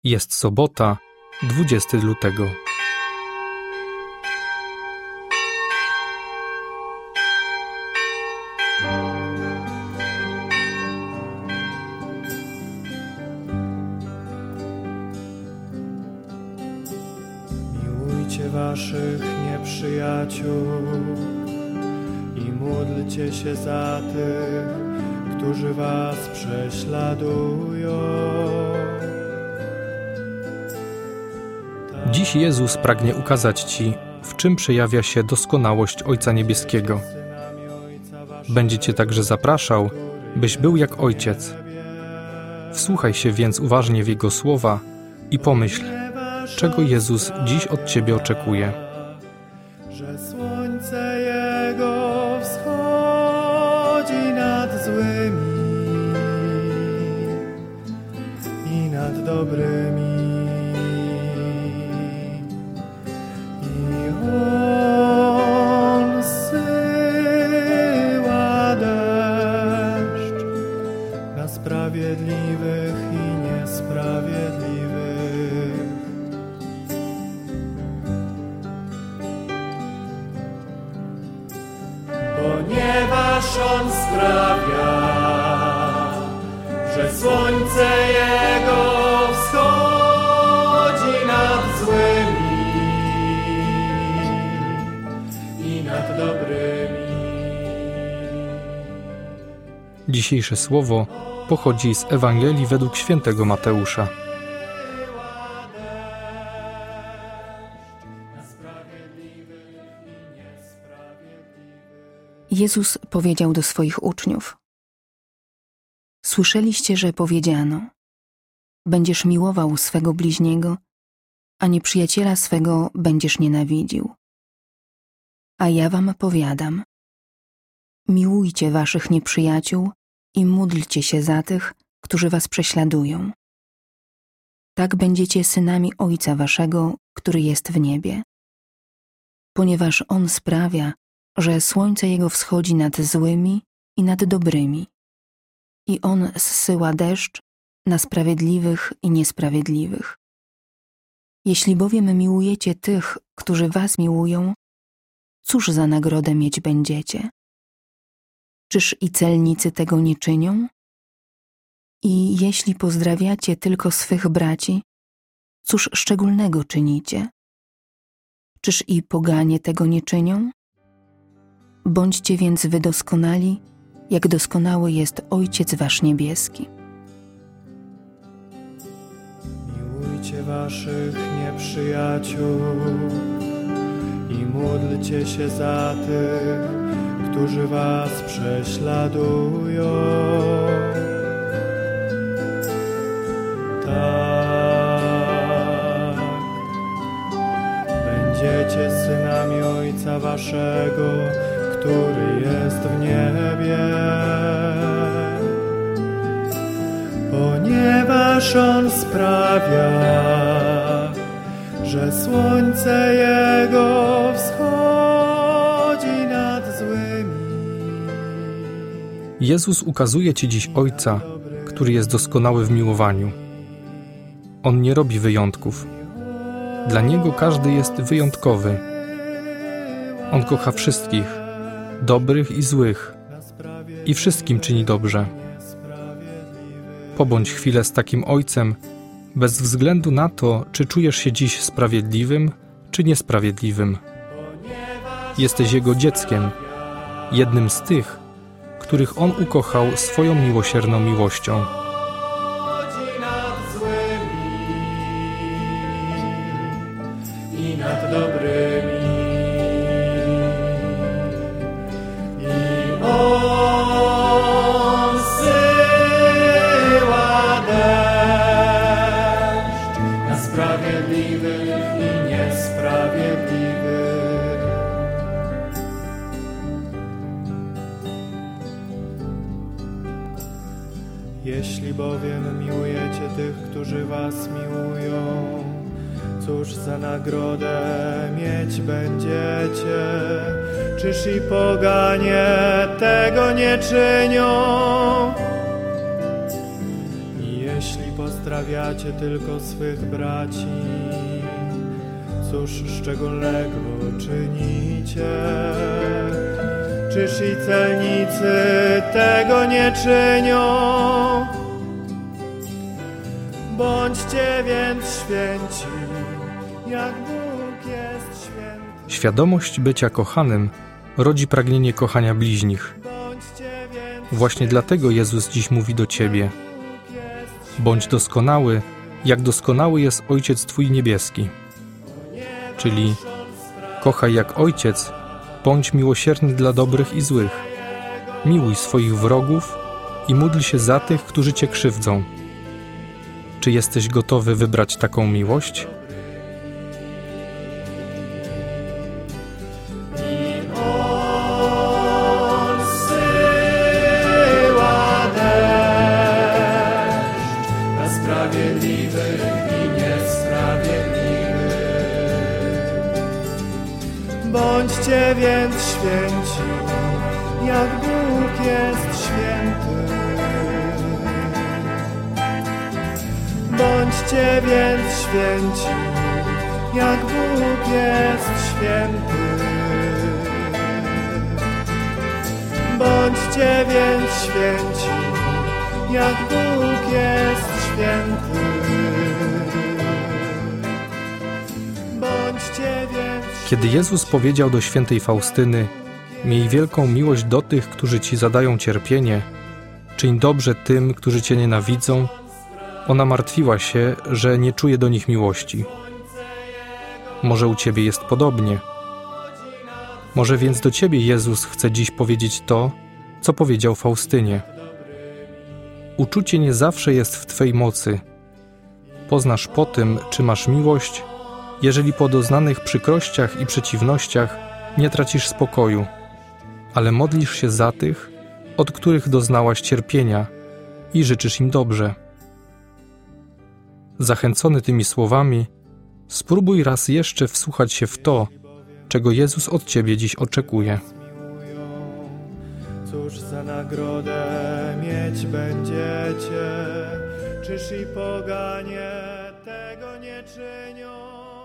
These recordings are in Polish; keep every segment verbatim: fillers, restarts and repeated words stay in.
Jest sobota, dwudziestego lutego. Miłujcie waszych nieprzyjaciół i módlcie się za tych, którzy was prześladują. Dziś Jezus pragnie ukazać Ci, w czym przejawia się doskonałość Ojca Niebieskiego. Będzie Cię także zapraszał, byś był jak Ojciec. Wsłuchaj się więc uważnie w Jego słowa i pomyśl, czego Jezus dziś od Ciebie oczekuje. Że słońce Jego wschodzi nad złymi i nad dobrymi. On zsyła deszcz na sprawiedliwych i niesprawiedliwych. Ponieważ On sprawia, że słońce Jego wschodzi nad złymi i nad dobrymi. Dzisiejsze słowo pochodzi z Ewangelii według świętego Mateusza. Jezus powiedział do swoich uczniów: Słyszeliście, że powiedziano: będziesz miłował swego bliźniego, a nieprzyjaciela swego będziesz nienawidził. A ja wam powiadam: miłujcie waszych nieprzyjaciół i módlcie się za tych, którzy was prześladują. Tak będziecie synami Ojca waszego, który jest w niebie. Ponieważ On sprawia, że słońce Jego wschodzi nad złymi i nad dobrymi. I On zsyła deszcz na sprawiedliwych i niesprawiedliwych. Jeśli bowiem miłujecie tych, którzy was miłują, cóż za nagrodę mieć będziecie? Czyż i celnicy tego nie czynią? I jeśli pozdrawiacie tylko swych braci, cóż szczególnego czynicie? Czyż i poganie tego nie czynią? Bądźcie więc wy doskonali, jak doskonały jest Ojciec wasz niebieski. Miłujcie waszych nieprzyjaciół i módlcie się za tych, którzy was prześladują. Tak, będziecie synami Ojca waszego, który jest w niebie. Ponieważ On sprawia, że słońce Jego wschodzi nad złymi. Jezus ukazuje Ci dziś Ojca, który jest doskonały w miłowaniu. On nie robi wyjątków. Dla Niego każdy jest wyjątkowy. On kocha wszystkich, dobrych i złych, i wszystkim czyni dobrze. Pobądź chwilę z takim Ojcem, bez względu na to, czy czujesz się dziś sprawiedliwym, czy niesprawiedliwym. Jesteś Jego dzieckiem, jednym z tych, których On ukochał swoją miłosierną miłością. I nad dobrymi. I On zsyła deszcz na sprawiedliwych i niesprawiedliwych. Jeśli bowiem miłujecie tych, którzy was miłują, cóż za nagrodę mieć będziecie? Czyż i poganie tego nie czynią? I jeśli postawicie pozdrawiacie tylko swych braci, cóż szczególnego czynicie? Czyż i celnicy tego nie czynią? Bądźcie więc święci, jak Bóg jest święty. Świadomość bycia kochanym rodzi pragnienie kochania bliźnich. Właśnie dlatego Jezus dziś mówi do ciebie: bądź doskonały, jak doskonały jest Ojciec Twój niebieski. Czyli kochaj jak Ojciec, bądź miłosierny dla dobrych i złych. Miłuj swoich wrogów i módl się za tych, którzy cię krzywdzą. Czy jesteś gotowy wybrać taką miłość? Bądźcie więc święci, jak Bóg jest święty. Bądźcie więc święci, jak Bóg jest święty. Bądźcie więc święci, jak Bóg jest święty. Bądźcie więc. Kiedy Jezus powiedział do świętej Faustyny: miej wielką miłość do tych, którzy ci zadają cierpienie, czyń dobrze tym, którzy cię nienawidzą, ona martwiła się, że nie czuje do nich miłości. Może u ciebie jest podobnie. Może więc do ciebie Jezus chce dziś powiedzieć to, co powiedział Faustynie. Uczucie nie zawsze jest w twej mocy. Poznasz po tym, czy masz miłość, jeżeli po doznanych przykrościach i przeciwnościach nie tracisz spokoju, ale modlisz się za tych, od których doznałaś cierpienia i życzysz im dobrze. Zachęcony tymi słowami, spróbuj raz jeszcze wsłuchać się w to, czego Jezus od ciebie dziś oczekuje. Cóż za nagrodę mieć będziecie, czyż i poganie tego nie czynią?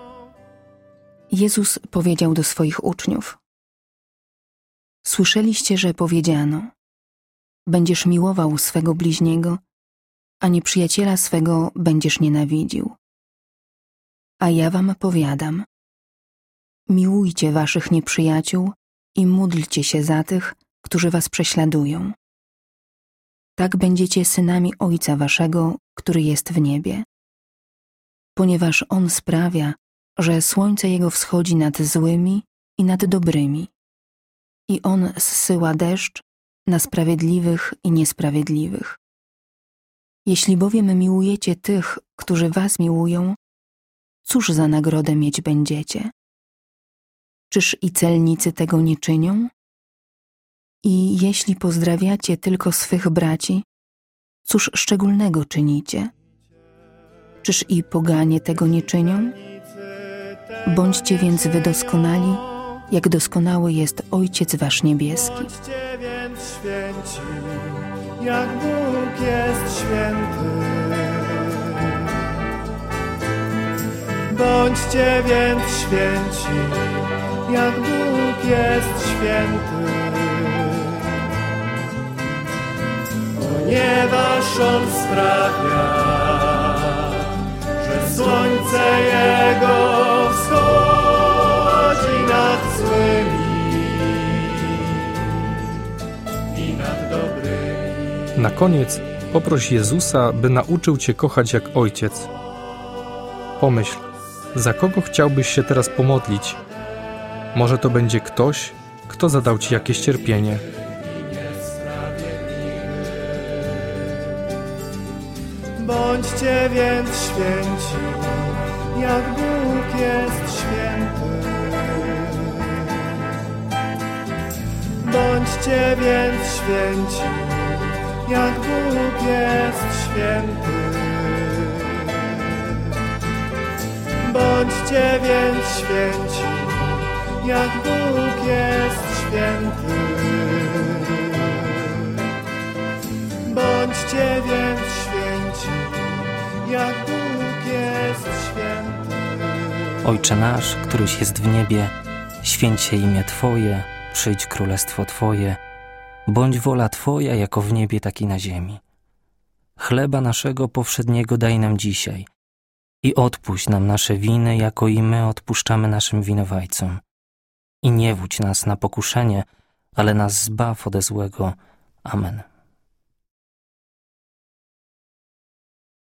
Jezus powiedział do swoich uczniów: słyszeliście, że powiedziano: będziesz miłował swego bliźniego, a nieprzyjaciela swego będziesz nienawidził. A ja wam powiadam: miłujcie waszych nieprzyjaciół i módlcie się za tych, którzy was prześladują. Tak będziecie synami Ojca waszego, który jest w niebie. Ponieważ On sprawia, że słońce Jego wschodzi nad złymi i nad dobrymi, i On zsyła deszcz na sprawiedliwych i niesprawiedliwych. Jeśli bowiem miłujecie tych, którzy was miłują, cóż za nagrodę mieć będziecie? Czyż i celnicy tego nie czynią? I jeśli pozdrawiacie tylko swych braci, cóż szczególnego czynicie? Czyż i poganie tego nie czynią? Bądźcie więc wy doskonali, jak doskonały jest Ojciec wasz niebieski. Bądźcie więc święci, jak Bóg jest święty. Bądźcie więc święci, jak Bóg jest święty. Ponieważ On sprawia, że słońce Jego wschodzi nad złymi i nad dobrymi. Na koniec poproś Jezusa, by nauczył cię kochać jak Ojciec. Pomyśl, za kogo chciałbyś się teraz pomodlić? Może to będzie ktoś, kto zadał ci jakieś cierpienie. Bądźcie więc święci, jak Bóg jest święty. Bądźcie więc święci, jak Bóg jest święty. Bądźcie więc święci, jak Bóg jest święty. Bądźcie więc święci, jak Bóg jest święty. Ojcze nasz, któryś jest w niebie, święć się imię Twoje, przyjdź królestwo Twoje, bądź wola Twoja jako w niebie, tak i na ziemi. Chleba naszego powszedniego daj nam dzisiaj i odpuść nam nasze winy, jako i my odpuszczamy naszym winowajcom. I nie wódź nas na pokuszenie, ale nas zbaw ode złego. Amen.